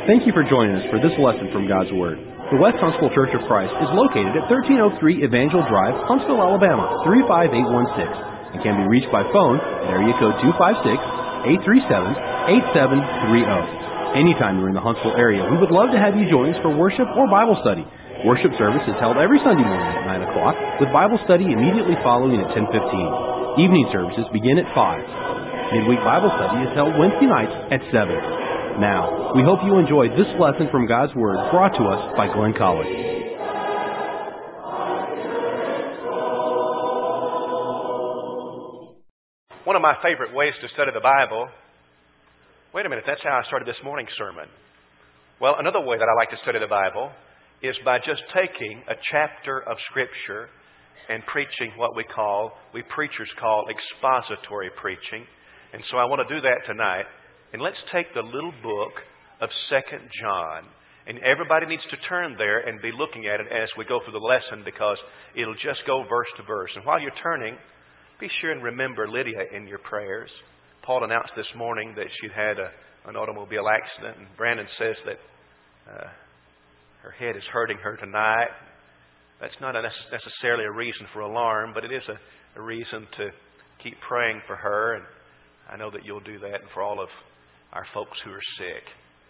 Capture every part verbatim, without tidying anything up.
Thank you for joining us for this lesson from God's Word. The West Huntsville Church of Christ is located at thirteen oh three Evangel Drive, Huntsville, Alabama, three five eight one six, and can be reached by phone at area code two five six, eight three seven, eight seven three zero. Anytime you're in the Huntsville area, we would love to have you join us for worship or Bible study. Worship service is held every Sunday morning at nine o'clock, with Bible study immediately following at ten fifteen. Evening services begin at five. Midweek Bible study is held Wednesday nights at seven. Now, we hope you enjoyed this lesson from God's Word brought to us by Glenn College. One of my favorite ways to study the Bible, wait a minute, that's how I started this morning's sermon. Well, another way that I like to study the Bible is by just taking a chapter of Scripture and preaching what we call, we preachers call expository preaching. And so I want to do that tonight. And let's take the little book of Second John. And everybody needs to turn there and be looking at it as we go through the lesson, because it'll just go verse to verse. And while you're turning, be sure and remember Lydia in your prayers. Paul announced this morning that she'd had a, an automobile accident. And Brandon says that uh, her head is hurting her tonight. That's not a nece- necessarily a reason for alarm, but it is a, a reason to keep praying for her. And I know that you'll do that, and for all of our folks who are sick.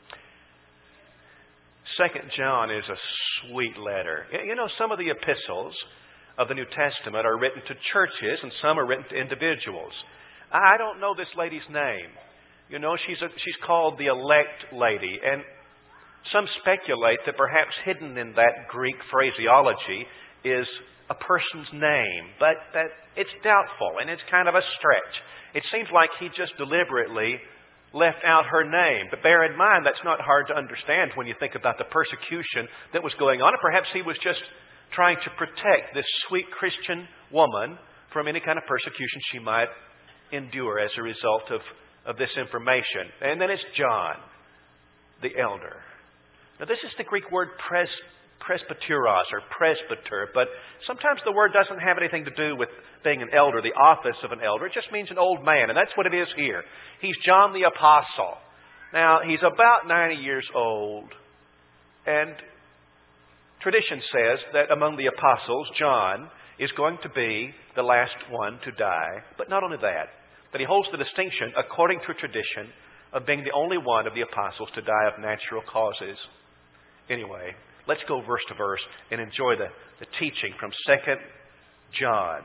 Second John is a sweet letter. You know, some of the epistles of the New Testament are written to churches, and some are written to individuals. I don't know this lady's name. You know, she's a, she's called the elect lady, and some speculate that perhaps hidden in that Greek phraseology is a person's name, but that it's doubtful, and it's kind of a stretch. It seems like he just deliberately left out her name. But bear in mind, that's not hard to understand when you think about the persecution that was going on. And perhaps he was just trying to protect this sweet Christian woman from any kind of persecution she might endure as a result of, of this information. And then it's John, the elder. Now, this is the Greek word pres, presbyteros or presbyter, but sometimes the word doesn't have anything to do with being an elder, the office of an elder. It just means an old man, and that's what it is here. He's John the Apostle. Now, he's about ninety years old, and tradition says that among the apostles, John is going to be the last one to die. But not only that, but he holds the distinction, according to tradition, of being the only one of the apostles to die of natural causes. Anyway, let's go verse to verse and enjoy the, the teaching from Second John.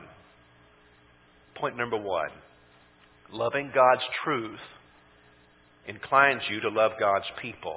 Point number one. Loving God's truth inclines you to love God's people.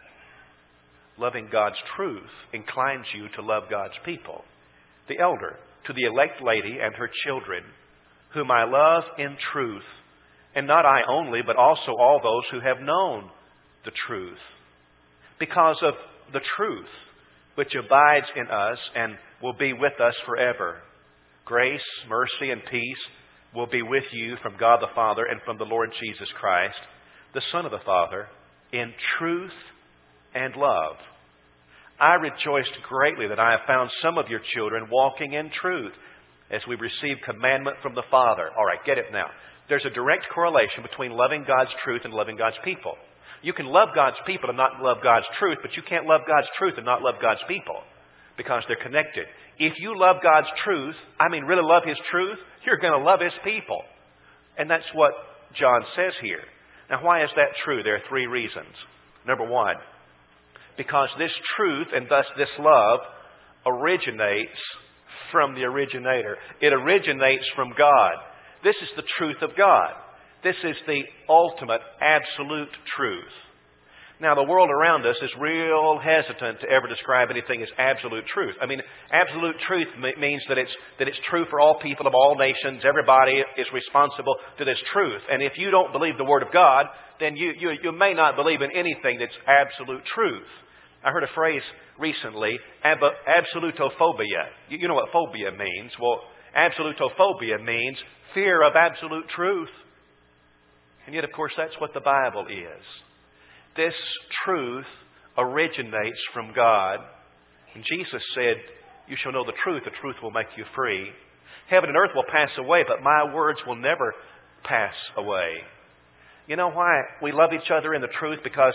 Loving God's truth inclines you to love God's people. The elder, to the elect lady and her children, whom I love in truth, and not I only, but also all those who have known the truth. Because of the truth, which abides in us and will be with us forever. Grace, mercy, and peace will be with you from God the Father and from the Lord Jesus Christ, the Son of the Father, in truth and love. I rejoiced greatly that I have found some of your children walking in truth, as we receive commandment from the Father. All right, get it now. There's a direct correlation between loving God's truth and loving God's people. You can love God's people and not love God's truth, but you can't love God's truth and not love God's people, because they're connected. If you love God's truth, I mean really love His truth, you're going to love His people. And that's what John says here. Now, why is that true? There are three reasons. Number one, because this truth and thus this love originates from the originator. It originates from God. This is the truth of God. This is the ultimate, absolute truth. Now, the world around us is real hesitant to ever describe anything as absolute truth. I mean, absolute truth means that it's that it's true for all people of all nations. Everybody is responsible to this truth. And if you don't believe the Word of God, then you, you, you may not believe in anything that's absolute truth. I heard a phrase recently, ab- absolutophobia. You, you know what phobia means. Well, absolutophobia means fear of absolute truth. And yet, of course, that's what the Bible is. This truth originates from God. And Jesus said, you shall know the truth. The truth will make you free. Heaven and earth will pass away, but my words will never pass away. You know why we love each other in the truth? Because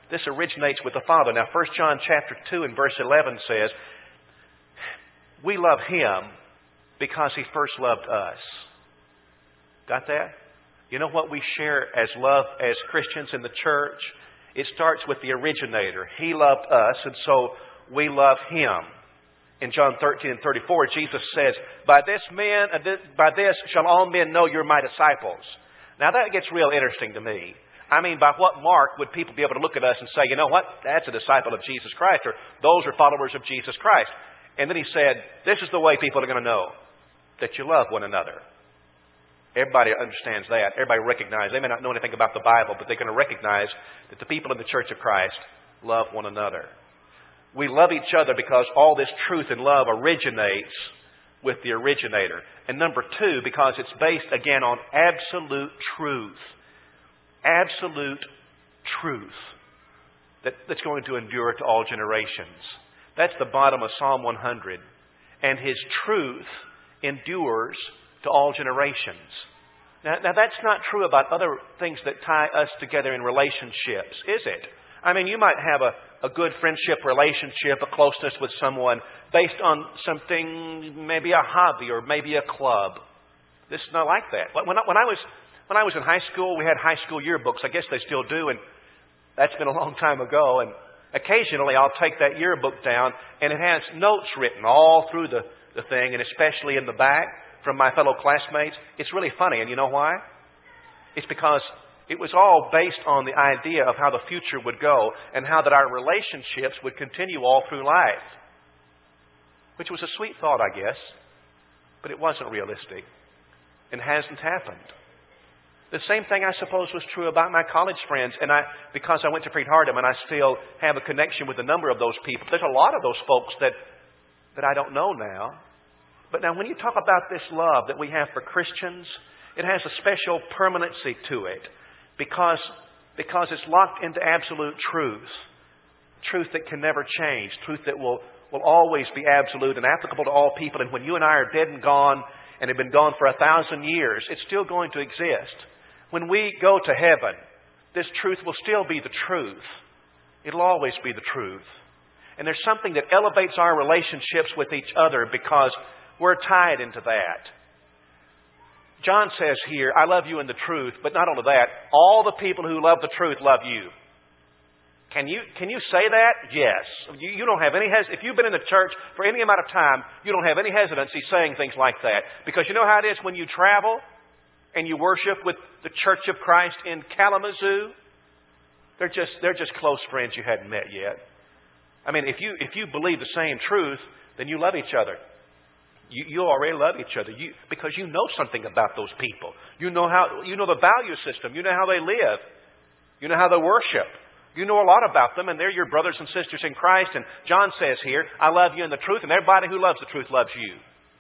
This originates with the Father. Now, First John chapter two and verse eleven says, we love Him because He first loved us. Got that? You know what we share as love as Christians in the church? It starts with the originator. He loved us, and so we love Him. In John thirteen and thirty-four, Jesus says, By this men, by this shall all men know you're my disciples. Now that gets real interesting to me. I mean, by what mark would people be able to look at us and say, you know what, that's a disciple of Jesus Christ, or those are followers of Jesus Christ? And then He said, this is the way people are going to know that you love one another. Everybody understands that. Everybody recognizes. They may not know anything about the Bible, but they're going to recognize that the people in the Church of Christ love one another. We love each other because all this truth and love originates with the originator. And number two, because it's based, again, on absolute truth. Absolute truth that, that's going to endure to all generations. That's the bottom of Psalm one hundred. And His truth endures to all generations. Now, now that's not true about other things that tie us together in relationships, is it? I mean, you might have a, a good friendship relationship, a closeness with someone based on something, maybe a hobby or maybe a club. This is not like that. When I, when I was when I was in high school, we had high school yearbooks. I guess they still do, and that's been a long time ago. And occasionally I'll take that yearbook down, and it has notes written all through the, the thing, and especially in the back from my fellow classmates. It's really funny, and you know why? It's because it was all based on the idea of how the future would go and how that our relationships would continue all through life. Which was a sweet thought, I guess, but it wasn't realistic and hasn't happened. The same thing, I suppose, was true about my college friends. And I, because I went to Freed-Hardeman, I still have a connection with a number of those people. There's a lot of those folks that, that I don't know now. But now when you talk about this love that we have for Christians, it has a special permanency to it because, because it's locked into absolute truth. Truth that can never change. Truth that will, will always be absolute and applicable to all people. And when you and I are dead and gone and have been gone for a thousand years, it's still going to exist. When we go to heaven, this truth will still be the truth. It'll always be the truth. And there's something that elevates our relationships with each other because we're tied into that. John says here, I love you in the truth, but not only that, all the people who love the truth love you. Can you can you say that? Yes. You, you don't have any hes- if you've been in the church for any amount of time, you don't have any hesitancy saying things like that. Because you know how it is when you travel and you worship with the Church of Christ in Kalamazoo? They're just they're just close friends you hadn't met yet. I mean, if you if you believe the same truth, then you love each other. You, you already love each other you, because you know something about those people. You know how you know the value system. You know how they live. You know how they worship. You know a lot about them, and they're your brothers and sisters in Christ. And John says here, I love you in the truth, and everybody who loves the truth loves you.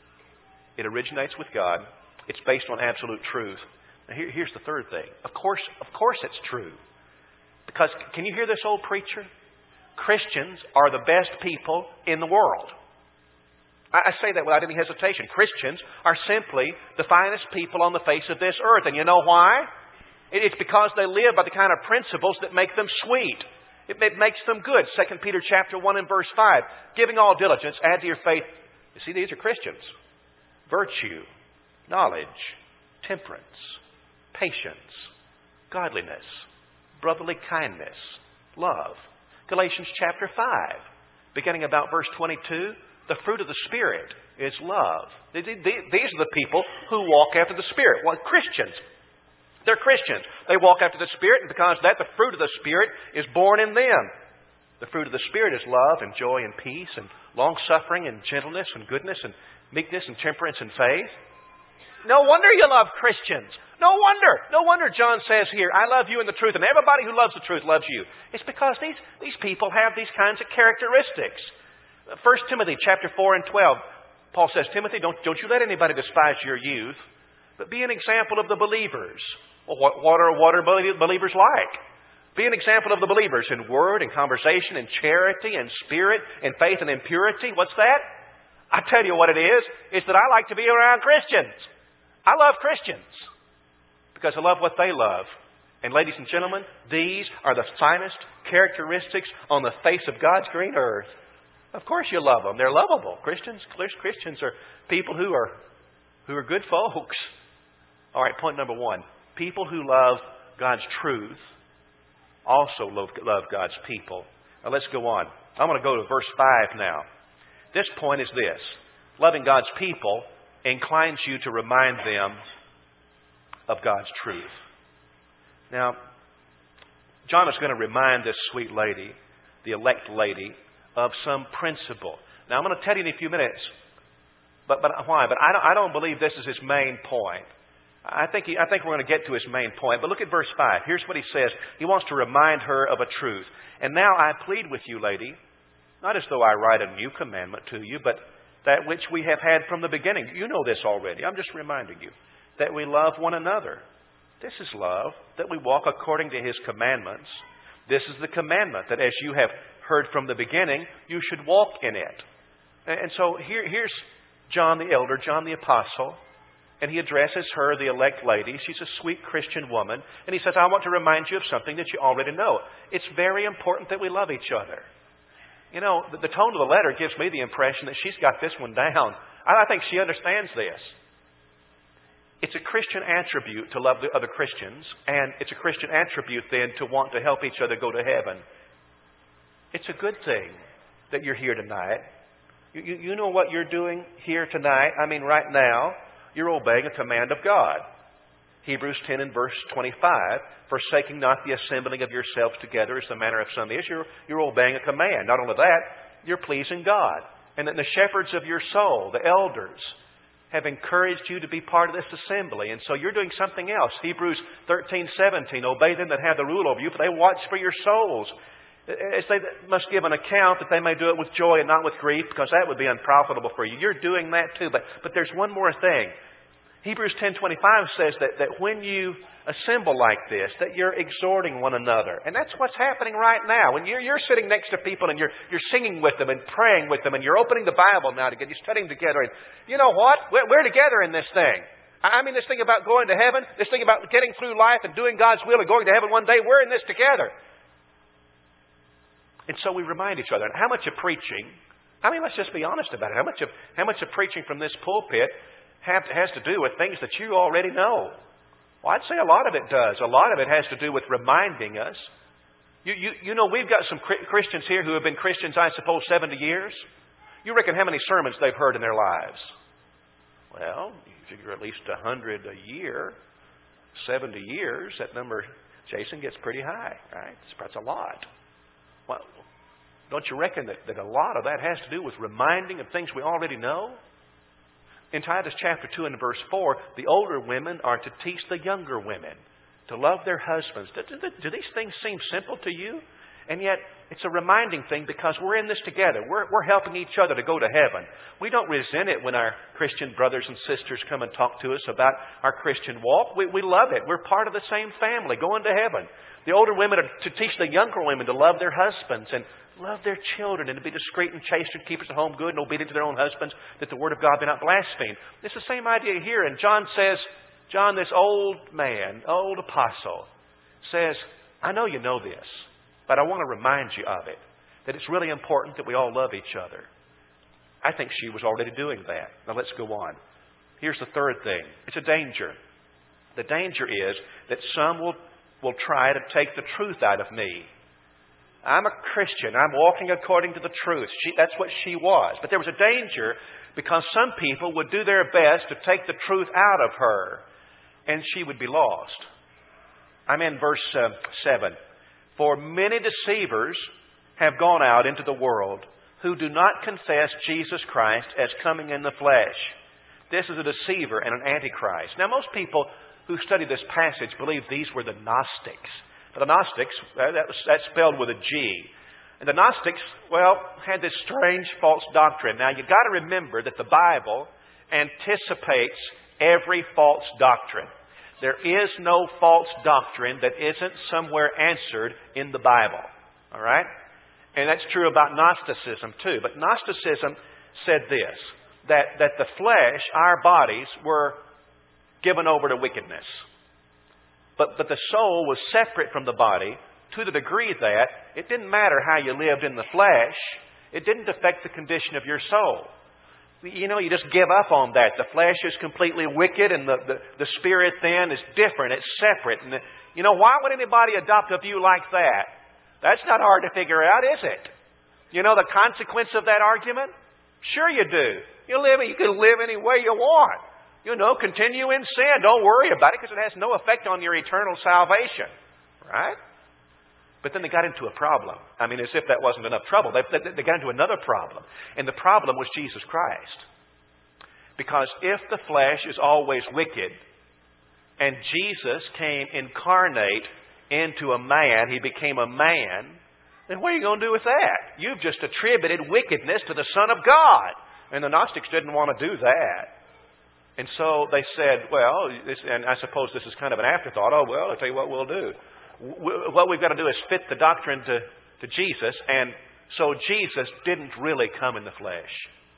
It originates with God. It's based on absolute truth. Now here, here's the third thing. Of course, of course it's true. Because, can you hear this old preacher? Christians are the best people in the world. I, I say that without any hesitation. Christians are simply the finest people on the face of this earth. And you know why? It, it's because they live by the kind of principles that make them sweet. It, it makes them good. Second Peter chapter one and verse five. Giving all diligence, add to your faith. You see, these are Christians. Virtue. Knowledge, temperance, patience, godliness, brotherly kindness, love. Galatians chapter five, beginning about verse twenty-two, the fruit of the Spirit is love. These are the people who walk after the Spirit. Well, Christians. They're Christians. They walk after the Spirit, and because of that, the fruit of the Spirit is born in them. The fruit of the Spirit is love and joy and peace and long-suffering and gentleness and goodness and meekness and temperance and faith. No wonder you love Christians. No wonder. No wonder John says here, I love you in the truth, and everybody who loves the truth loves you. It's because these, these people have these kinds of characteristics. First Timothy chapter four and twelve, Paul says, Timothy, don't, don't you let anybody despise your youth, but be an example of the believers. Well, what, what, are, what are believers like? Be an example of the believers in word and conversation and charity and spirit and faith and in purity. What's that? I tell you what it is. It's that I like to be around Christians. I love Christians because I love what they love. And ladies and gentlemen, these are the finest characteristics on the face of God's green earth. Of course you love them. They're lovable. Christians, Christians are people who are who are good folks. All right, point number one. People who love God's truth also love, love God's people. Now let's go on. I'm going to go to verse five now. This point is this. Loving God's people inclines you to remind them of God's truth. Now, John is going to remind this sweet lady, the elect lady, of some principle. Now, I'm going to tell you in a few minutes, but but why? But I don't, I don't believe this is his main point. I think he, I think we're going to get to his main point. But look at verse five. Here's what he says. He wants to remind her of a truth. And now I plead with you, lady, not as though I write a new commandment to you, but that which we have had from the beginning. You know this already. I'm just reminding you that we love one another. This is love, that we walk according to His commandments. This is the commandment, that as you have heard from the beginning, you should walk in it. And so here, here's John the elder, John the apostle, and he addresses her, the elect lady. She's a sweet Christian woman. And he says, I want to remind you of something that you already know. It's very important that we love each other. You know, the, the tone of the letter gives me the impression that she's got this one down. I, I think she understands this. It's a Christian attribute to love the other Christians, and it's a Christian attribute then to want to help each other go to heaven. It's a good thing that you're here tonight. You, you, you know what you're doing here tonight? I mean, right now, you're obeying a command of God. Hebrews ten and verse twenty-five, forsaking not the assembling of yourselves together as the manner of some is. You're, you're obeying a command. Not only that, you're pleasing God. And that the shepherds of your soul, the elders, have encouraged you to be part of this assembly. And so you're doing something else. Hebrews thirteen seventeen, obey them that have the rule over you, for they watch for your souls. As they must give an account that they may do it with joy and not with grief, because that would be unprofitable for you. You're doing that too. But, but there's one more thing. Hebrews ten twenty-five says that, that when you assemble like this, that you're exhorting one another. And that's what's happening right now. When you're, you're sitting next to people and you're, you're singing with them and praying with them and you're opening the Bible now together, you're studying together. And you know what? We're, we're together in this thing. I mean, this thing about going to heaven, this thing about getting through life and doing God's will and going to heaven one day, we're in this together. And so we remind each other. And how much of preaching, I mean, let's just be honest about it. How much of, how much of preaching from this pulpit have, has to do with things that you already know? Well, I'd say a lot of it does. A lot of it has to do with reminding us. You, you, you know, we've got some Christians here who have been Christians, I suppose, seventy years. You reckon how many sermons they've heard in their lives? Well, you figure at least one hundred a year. seventy years, that number, Jason, gets pretty high, right? That's a lot. Well, don't you reckon that, that a lot of that has to do with reminding of things we already know? In Titus chapter two and verse four, the older women are to teach the younger women to love their husbands. Do, do, do these things seem simple to you? And yet, it's a reminding thing because we're in this together. We're, we're helping each other to go to heaven. We don't resent it when our Christian brothers and sisters come and talk to us about our Christian walk. We, we love it. We're part of the same family going to heaven. The older women are to teach the younger women to love their husbands and love their children and to be discreet and chaste and keepers at home, good and obedient to their own husbands, that the word of God be not blasphemed. It's the same idea here. And John says, John, this old man, old apostle, says, I know you know this, but I want to remind you of it, that it's really important that we all love each other. I think she was already doing that. Now let's go on. Here's the third thing. It's a danger. The danger is that some will, will try to take the truth out of me. I'm a Christian. I'm walking according to the truth. She, that's what she was. But there was a danger because some people would do their best to take the truth out of her, and she would be lost. I'm in verse uh, seven. For many deceivers have gone out into the world who do not confess Jesus Christ as coming in the flesh. This is a deceiver and an antichrist. Now, most people who study this passage believe these were the Gnostics. The Gnostics, that was, that's spelled with a G. And the Gnostics, well, had this strange false doctrine. Now, you've got to remember that the Bible anticipates every false doctrine. There is no false doctrine that isn't somewhere answered in the Bible. All right? And that's true about Gnosticism too. But Gnosticism said this, that, that the flesh, our bodies, were given over to wickedness. But, but the soul was separate from the body to the degree that it didn't matter how you lived in the flesh. It didn't affect the condition of your soul. You know, you just give up on that. The flesh is completely wicked and the, the, the spirit then is different. It's separate. And, you know, why would anybody adopt a view like that? That's not hard to figure out, is it? You know the consequence of that argument? Sure you do. You live, you can live any way you want. You know, continue in sin. Don't worry about it because it has no effect on your eternal salvation. Right? But then they got into a problem. I mean, as if that wasn't enough trouble. They, they, they got into another problem. And the problem was Jesus Christ. Because if the flesh is always wicked, and Jesus came incarnate into a man, He became a man, then what are you going to do with that? You've just attributed wickedness to the Son of God. And the Gnostics didn't want to do that. And so they said, well, this, and I suppose this is kind of an afterthought. Oh, well, I'll tell you what we'll do. What we've got to do is fit the doctrine to, to Jesus. And so Jesus didn't really come in the flesh.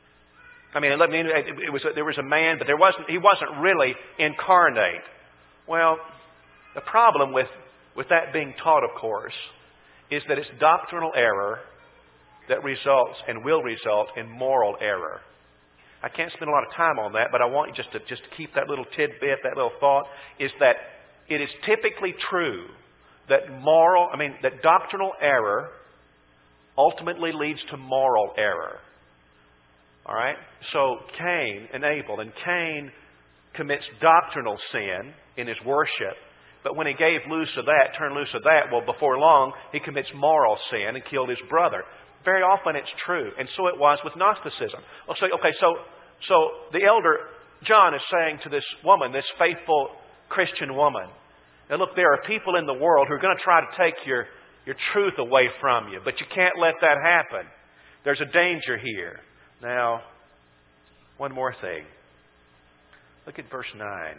I mean, it was, there was a man, but there wasn't, He wasn't really incarnate. Well, the problem with, with that being taught, of course, is that it's doctrinal error that results and will result in moral error. I can't spend a lot of time on that, but I want you just to just to keep that little tidbit, that little thought, is that it is typically true that moral, I mean, that doctrinal error ultimately leads to moral error. All right? So Cain and Abel, and Cain commits doctrinal sin in his worship, but when he gave loose of that, turned loose of that, well, before long, he commits moral sin and killed his brother. Very often it's true. And so it was with Gnosticism. I'll say, okay, so, so the elder John is saying to this woman, this faithful Christian woman, now look, there are people in the world who are going to try to take your, your truth away from you, but you can't let that happen. There's a danger here. Now, one more thing. Look at verse nine.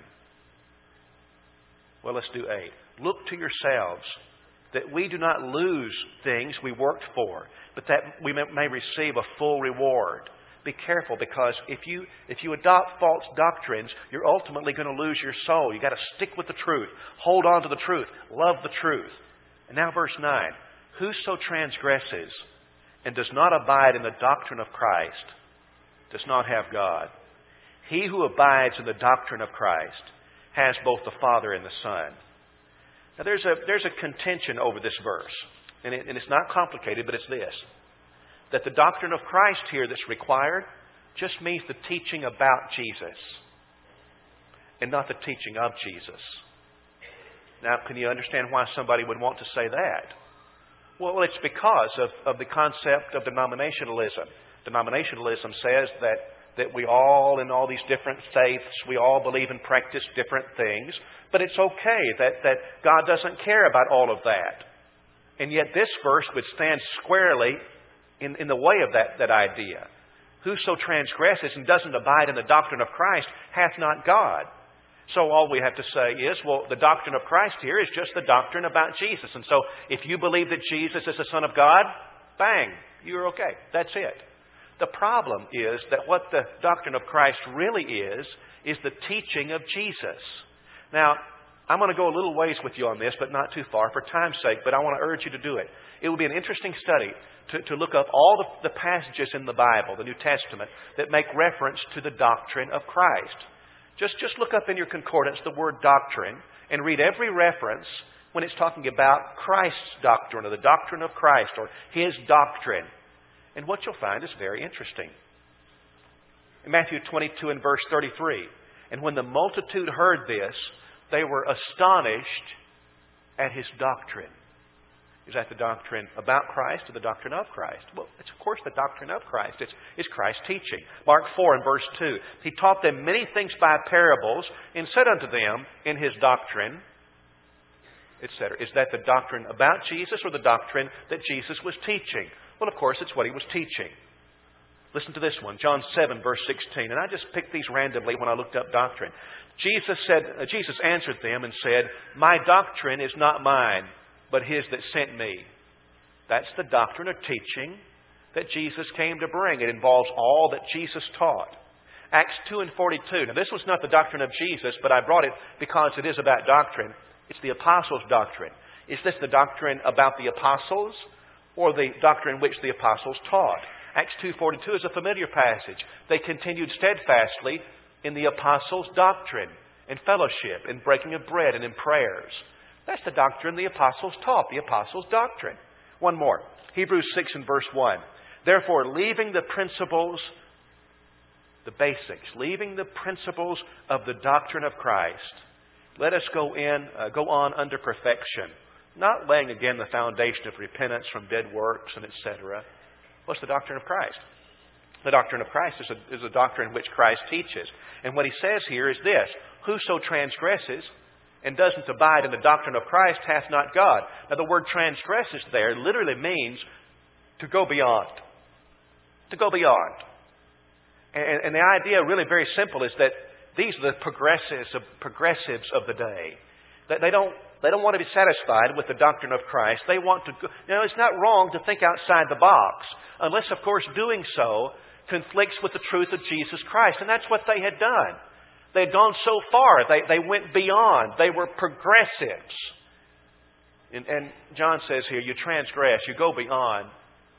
Well, let's do eight. Look to yourselves that we do not lose things we worked for, but that we may receive a full reward. Be careful, because if you if you adopt false doctrines, you're ultimately going to lose your soul. You've got to stick with the truth. Hold on to the truth. Love the truth. And now verse nine. Whoso transgresses and does not abide in the doctrine of Christ does not have God. He who abides in the doctrine of Christ has both the Father and the Son. Now there's a there's a contention over this verse. And, it, and it's not complicated, but it's this. That the doctrine of Christ here that's required just means the teaching about Jesus and not the teaching of Jesus. Now, can you understand why somebody would want to say that? Well, it's because of, of the concept of denominationalism. Denominationalism says that, that we all, in all these different faiths, we all believe and practice different things, but it's okay that, that God doesn't care about all of that. And yet this verse would stand squarely in, in the way of that, that idea. Whoso transgresses and doesn't abide in the doctrine of Christ hath not God. So all we have to say is, well, the doctrine of Christ here is just the doctrine about Jesus. And so if you believe that Jesus is the Son of God, bang, you're okay. That's it. The problem is that what the doctrine of Christ really is, is the teaching of Jesus. Now, I'm going to go a little ways with you on this, but not too far for time's sake, but I want to urge you to do it. It will be an interesting study to, to look up all the, the passages in the Bible, the New Testament, that make reference to the doctrine of Christ. Just, just look up in your concordance the word doctrine and read every reference when it's talking about Christ's doctrine or the doctrine of Christ or His doctrine. And what you'll find is very interesting. In Matthew twenty-two and verse thirty-three, and when the multitude heard this, they were astonished at His doctrine. Is that the doctrine about Christ or the doctrine of Christ? Well, it's of course the doctrine of Christ. It's, it's Christ's teaching. Mark four and verse two. He taught them many things by parables and said unto them in His doctrine, et cetera. Is that the doctrine about Jesus or the doctrine that Jesus was teaching? Well, of course, it's what He was teaching. Listen to this one, John seven, verse sixteen. And I just picked these randomly when I looked up doctrine. Jesus said, uh, Jesus answered them and said, my doctrine is not mine, but His that sent me. That's the doctrine or teaching that Jesus came to bring. It involves all that Jesus taught. Acts two and forty-two. Now, this was not the doctrine of Jesus, but I brought it because it is about doctrine. It's the apostles' doctrine. Is this the doctrine about the apostles or the doctrine which the apostles taught? Acts two forty-two is a familiar passage. They continued steadfastly in the apostles' doctrine, in fellowship, in breaking of bread, and in prayers. That's the doctrine the apostles taught, the apostles' doctrine. One more. Hebrews six and verse one. Therefore, leaving the principles, the basics, leaving the principles of the doctrine of Christ, let us go in, uh, go on under perfection, not laying again the foundation of repentance from dead works and et cetera. What's the doctrine of Christ? The doctrine of Christ is a, is a doctrine which Christ teaches. And what He says here is this: whoso transgresses and doesn't abide in the doctrine of Christ hath not God. Now the word transgresses there literally means to go beyond. To go beyond. And, and the idea really very simple is that these are the progressives of, progressives of the day. That they don't They don't want to be satisfied with the doctrine of Christ. They want to go... You know, it's not wrong to think outside the box, unless, of course, doing so conflicts with the truth of Jesus Christ. And that's what they had done. They had gone so far. They, they went beyond. They were progressives. And, and John says here, you transgress, you go beyond.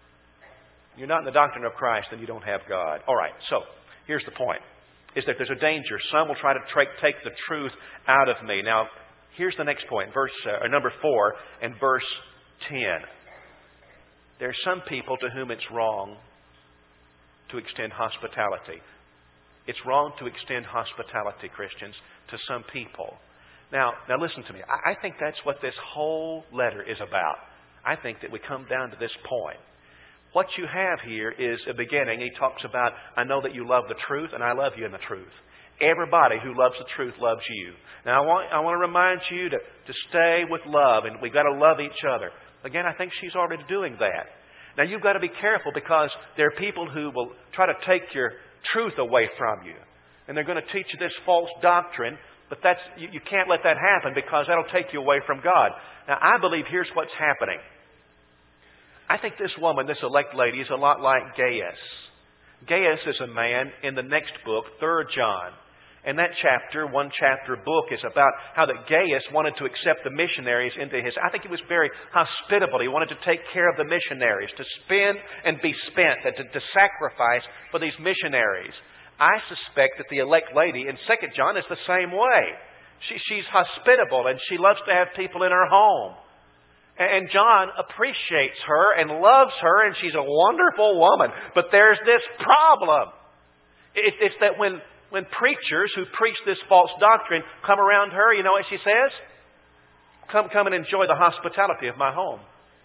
You're not in the doctrine of Christ, then you don't have God. All right, so here's the point, is that there's a danger. Some will try to tra- take the truth out of me. Now, here's the next point, verse uh, number four and verse ten. There are some people to whom it's wrong to extend hospitality. It's wrong to extend hospitality, Christians, to some people. Now, now listen to me. I, I think that's what this whole letter is about. I think that we come down to this point. What you have here is a beginning. He talks about, I know that you love the truth, and I love you in the truth. Everybody who loves the truth loves you. Now, I want, I want to remind you to, to stay with love, and we've got to love each other. Again, I think she's already doing that. Now, you've got to be careful, because there are people who will try to take your truth away from you. And they're going to teach you this false doctrine, but that's you, you can't let that happen, because that'll take you away from God. Now, I believe here's what's happening. I think this woman, this elect lady, is a lot like Gaius. Gaius is a man in the next book, Third John. And that chapter, one chapter book, is about how that Gaius wanted to accept the missionaries into his... I think he was very hospitable. He wanted to take care of the missionaries, to spend and be spent, and to, to sacrifice for these missionaries. I suspect that the elect lady in Second John is the same way. She, she's hospitable, and she loves to have people in her home. And John appreciates her and loves her, and she's a wonderful woman. But there's this problem. It's that when, when preachers who preach this false doctrine come around her, you know what she says? Come, come and enjoy the hospitality of my home.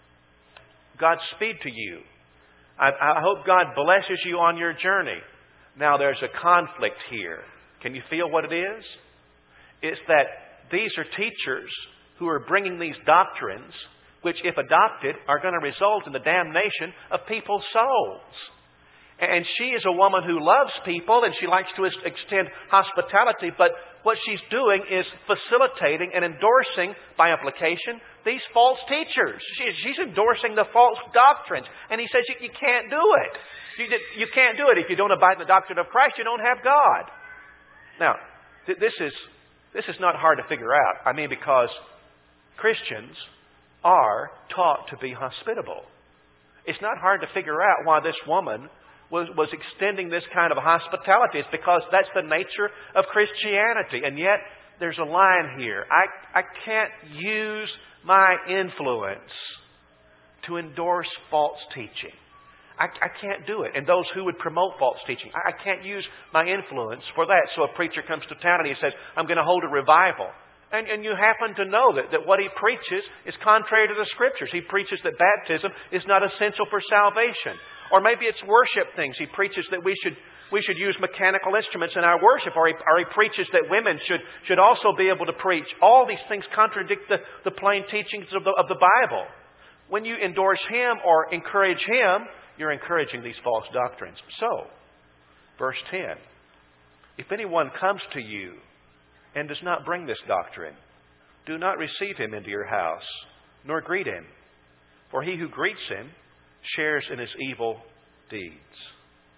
Godspeed to you. I, I hope God blesses you on your journey. Now there's a conflict here. Can you feel what it is? It's that these are teachers who are bringing these doctrines, which, if adopted, are going to result in the damnation of people's souls. And she is a woman who loves people, and she likes to extend hospitality, but what she's doing is facilitating and endorsing, by application, these false teachers. She's endorsing the false doctrines. And he says you, you can't do it. You, you can't do it. If you don't abide in the doctrine of Christ, you don't have God. Now, th- this is, this is not hard to figure out. I mean, because Christians are taught to be hospitable. It's not hard to figure out why this woman was, was extending this kind of hospitality. It's because that's the nature of Christianity. And yet, there's a line here. I, I can't use my influence to endorse false teaching. I, I can't do it. And those who would promote false teaching, I, I can't use my influence for that. So a preacher comes to town and he says, I'm going to hold a revival. And, and you happen to know that, that what he preaches is contrary to the Scriptures. He preaches that baptism is not essential for salvation. Or maybe it's worship things. He preaches that we should we should use mechanical instruments in our worship. Or he, or he preaches that women should, should also be able to preach. All these things contradict the, the plain teachings of the, of the Bible. When you endorse him or encourage him, you're encouraging these false doctrines. So, verse ten. If anyone comes to you and does not bring this doctrine, do not receive him into your house, nor greet him. For he who greets him shares in his evil deeds.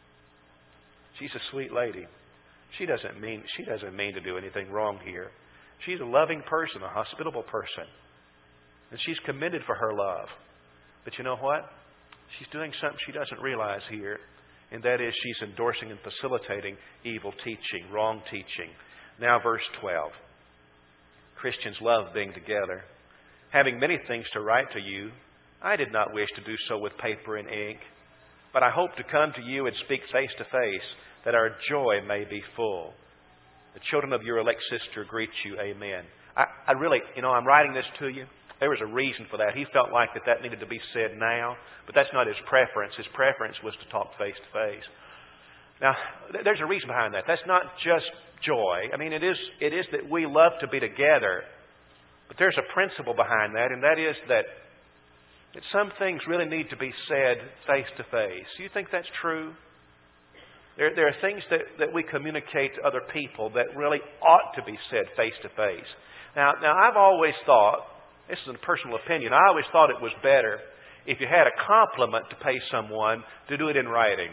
She's a sweet lady. She doesn't mean, she doesn't mean to do anything wrong here. She's a loving person, a hospitable person. And she's commended for her love. But you know what? She's doing something she doesn't realize here. And that is she's endorsing and facilitating evil teaching, wrong teaching. Now verse twelve. Christians love being together. Having many things to write to you, I did not wish to do so with paper and ink. But I hope to come to you and speak face to face, that our joy may be full. The children of your elect sister greet you. Amen. I, I really, you know, I'm writing this to you. There was a reason for that. He felt like that that needed to be said now, but that's not his preference. His preference was to talk face to face. Now, there's a reason behind that. That's not just joy. I mean, it is it is that we love to be together, but there's a principle behind that, and that is that, that some things really need to be said face to face. Do you think that's true? There, there are things that, that we communicate to other people that really ought to be said face to face. Now, now, I've always thought, this is a personal opinion, I always thought it was better if you had a compliment to pay someone to do it in writing.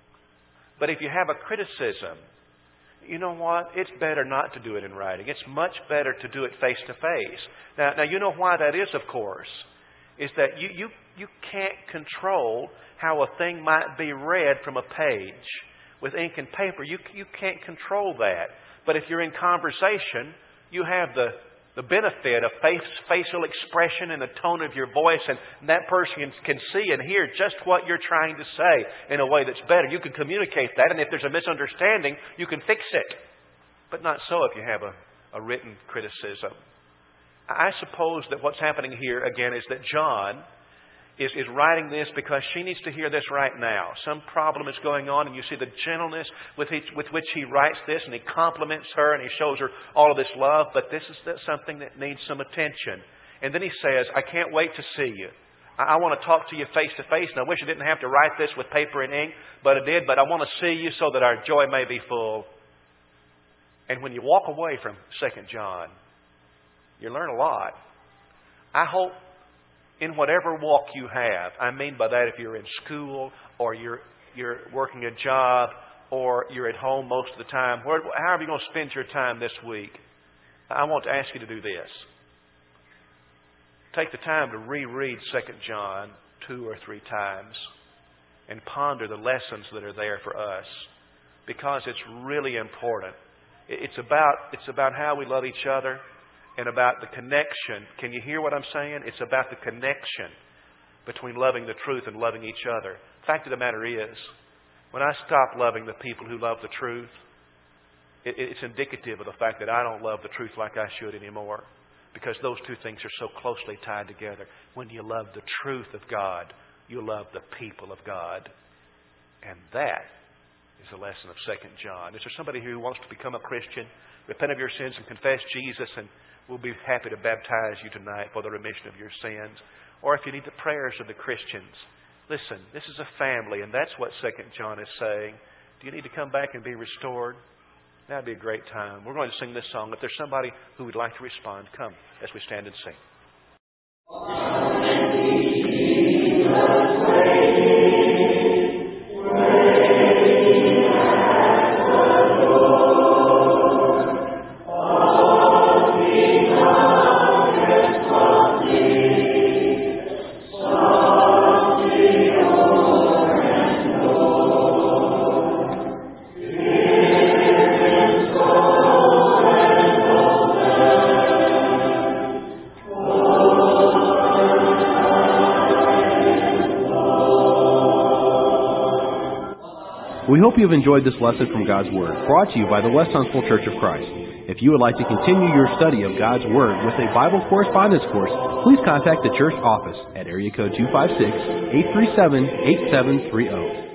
But if you have a criticism, you know what? It's better not to do it in writing. It's much better to do it face to face. Now, now you know why that is, of course, is that you, you, you can't control how a thing might be read from a page with ink and paper. You, you can't control that. But if you're in conversation, you have the, the benefit of face, facial expression and the tone of your voice, and that person can see and hear just what you're trying to say in a way that's better. You can communicate that, and if there's a misunderstanding, you can fix it. But not so if you have a, a written criticism. I suppose that what's happening here, again, is that John is, is writing this because she needs to hear this right now. Some problem is going on, and you see the gentleness with, each, with which he writes this, and he compliments her, and he shows her all of this love, but this is something that needs some attention. And then he says, I can't wait to see you. I, I want to talk to you face to face, and I wish I didn't have to write this with paper and ink, but I did, but I want to see you so that our joy may be full. And when you walk away from Second John, you learn a lot. I hope in whatever walk you have, I mean by that if you're in school or you're you're working a job or you're at home most of the time, where, however you're going to spend your time this week, I want to ask you to do this. Take the time to reread Second John two or three times and ponder the lessons that are there for us, because it's really important. It's about it's about how we love each other, and about the connection. Can you hear what I'm saying? It's about the connection between loving the truth and loving each other. The fact of the matter is, when I stop loving the people who love the truth, it, it's indicative of the fact that I don't love the truth like I should anymore, because those two things are so closely tied together. When you love the truth of God, you love the people of God. And that is the lesson of Second John. Is there somebody here who wants to become a Christian, repent of your sins and confess Jesus, and we'll be happy to baptize you tonight for the remission of your sins? Or if you need the prayers of the Christians, listen, this is a family, and that's what Second John is saying. Do you need to come back and be restored? That would be a great time. We're going to sing this song. If there's somebody who would like to respond, come as we stand and sing. We hope you have enjoyed this lesson from God's Word, brought to you by the West Huntsville Church of Christ. If you would like to continue your study of God's Word with a Bible correspondence course, please contact the church office at area code two five six, eight three seven, eight seven three zero.